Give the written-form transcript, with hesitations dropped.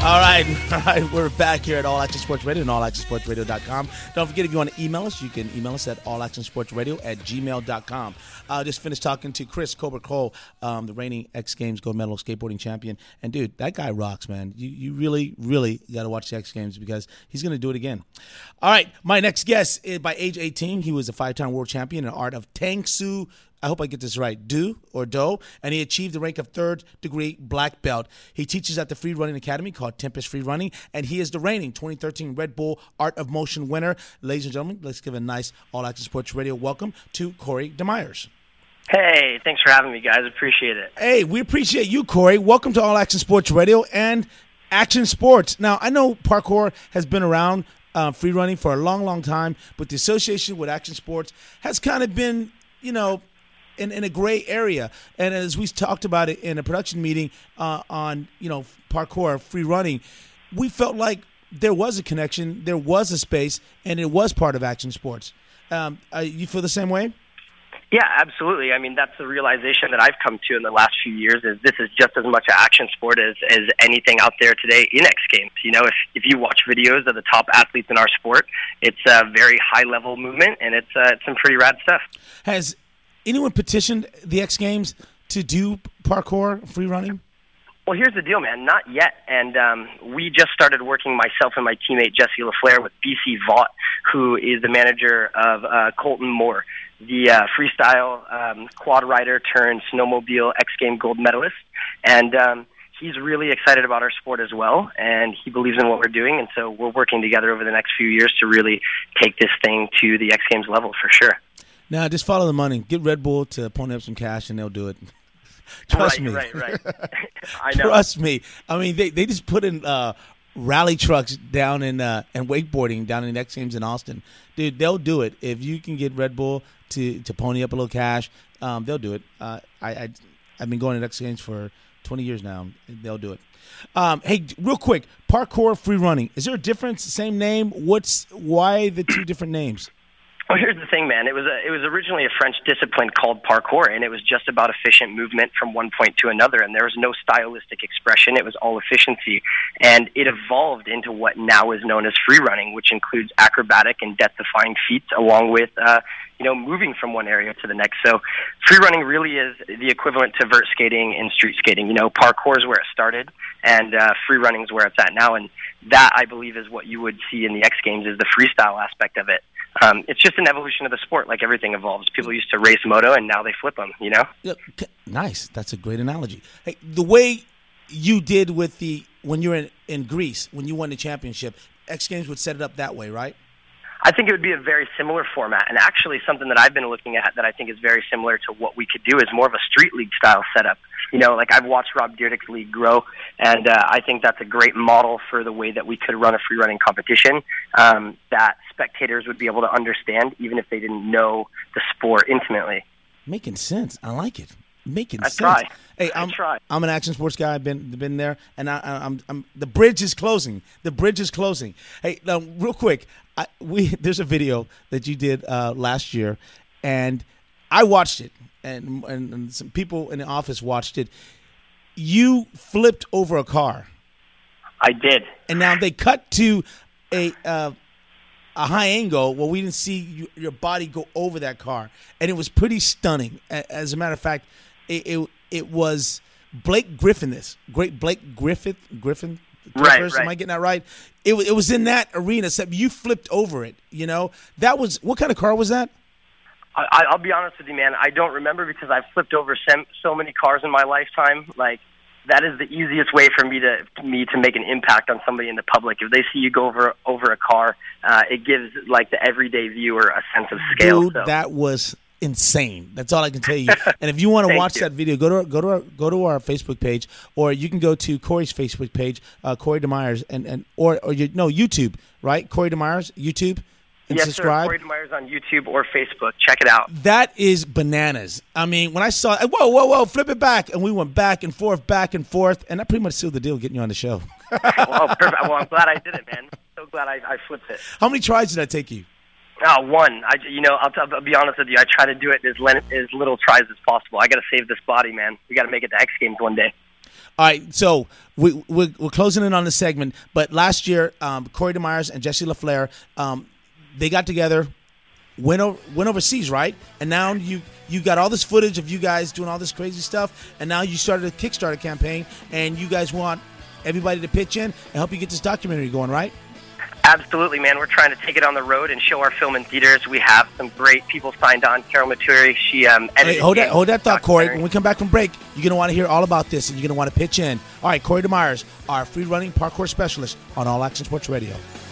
All right. We're back here at All Action Sports Radio and allaccesssportsradio.com. Don't forget, if you want to email us, you can email us at allactionsportsradio@gmail.com. Just finished talking to Chris Cobra Cole, the reigning X Games gold medal skateboarding champion. And, dude, that guy rocks, man. You really, really got to watch the X Games because he's going to do it again. All right. My next guest, by age 18, he was a 5-time world champion in the art of Tang Soo. I hope I get this right, Do, and he achieved the rank of third-degree black belt. He teaches at the Free Running Academy called Tempest Free Running, and he is the reigning 2013 Red Bull Art of Motion winner. Ladies and gentlemen, let's give a nice All Action Sports Radio welcome to Corey DeMeyers. Hey, thanks for having me, guys. Appreciate it. Hey, we appreciate you, Corey. Welcome to All Action Sports Radio and Action Sports. Now, I know parkour has been around, free running, for a long, long time, but the association with Action Sports has kind of been, in a gray area. And as we talked about it in a production meeting on, parkour, free running, we felt like there was a connection, there was a space, and it was part of Action Sports. You feel the same way? Yeah, absolutely. I mean, that's the realization that I've come to in the last few years is this is just as much an action sport as anything out there today in X Games. If you watch videos of the top athletes in our sport, it's a very high-level movement, and it's some pretty rad stuff. Has anyone petitioned the X Games to do parkour, free running? Well, here's the deal, man. Not yet. And we just started working, myself and my teammate Jesse LaFleur, with BC Vaught, who is the manager of Colton Moore, the freestyle quad rider turned snowmobile X Game gold medalist. And he's really excited about our sport as well, and he believes in what we're doing. And so we're working together over the next few years to really take this thing to the X Games level for sure. Now, just follow the money. Get Red Bull to pony up some cash, and they'll do it. Trust me. Right. I know. Trust me. I mean, they just put in rally trucks down in and wakeboarding down in the X Games in Austin. Dude, they'll do it. If you can get Red Bull to pony up a little cash, they'll do it. I've been going to X Games for 20 years now. They'll do it. Hey, real quick, parkour, free running. Is there a difference? Same name? Why the two different names? Well, here's the thing, man. It was originally a French discipline called parkour, and it was just about efficient movement from one point to another, and there was no stylistic expression. It was all efficiency, and it evolved into what now is known as free running, which includes acrobatic and death-defying feats, along with moving from one area to the next. So free running really is the equivalent to vert skating and street skating. Parkour is where it started, and free running is where it's at now, and that, I believe, is what you would see in the X Games, is the freestyle aspect of it. It's just an evolution of the sport, like everything evolves. People used to race moto, and now they flip them, Yeah, nice. That's a great analogy. Hey, the way you did with when you were in Greece, when you won the championship, X Games would set it up that way, right? I think it would be a very similar format, and actually something that I've been looking at that I think is very similar to what we could do is more of a street league style setup. Like I've watched Rob Dyrdek's league grow, and I think that's a great model for the way that we could run a free running competition that spectators would be able to understand even if they didn't know the sport intimately. Making sense. I like it. Making sense. Try. Hey, I'm an action sports guy. I've been there, and I'm the bridge is closing. The bridge is closing. Hey, now, real quick, there's a video that you did last year, and I watched it, and some people in the office watched it. You flipped over a car. I did. And now they cut to a high angle where we didn't see your body go over that car, and it was pretty stunning. As a matter of fact, it was Blake Griffin. Blake Griffin. Right. Am I getting that right? It was in that arena. Except you flipped over it. That was, what kind of car was that? I'll be honest with you, man. I don't remember because I've flipped over so many cars in my lifetime. Like, that is the easiest way for me to make an impact on somebody in the public. If they see you go over a car, it gives like the everyday viewer a sense of scale. Dude, that was insane. That's all I can tell you. And if you want to watch that video, go to our Facebook page, or you can go to Corey's Facebook page, Corey DeMeyers, or YouTube, right? Corey DeMeyers, YouTube. And yes, subscribe. Sir. Corey DeMeyers on YouTube or Facebook. Check it out. That is bananas. I mean, when I saw it, whoa, flip it back. And we went back and forth, and that pretty much sealed the deal getting you on the show. Well, perfect. Well, I'm glad I did it, man. So glad I flipped it. How many tries did that take you? One. I'll be honest with you. I try to do it as little tries as possible. I got to save this body, man. We got to make it to X Games one day. All right, so we're closing in on this segment, but last year, Corey DeMeyers and Jesse LaFleur, they got together, went overseas, right? And now you got all this footage of you guys doing all this crazy stuff, and now you started a Kickstarter campaign, and you guys want everybody to pitch in and help you get this documentary going, right? Absolutely, man. We're trying to take it on the road and show our film in theaters. We have some great people signed on. Carol Maturi, she edited. Hey, hold that thought, Corey. When we come back from break, you're going to want to hear all about this, and you're going to want to pitch in. All right, Corey DeMeyers, our free-running parkour specialist on All Action Sports Radio.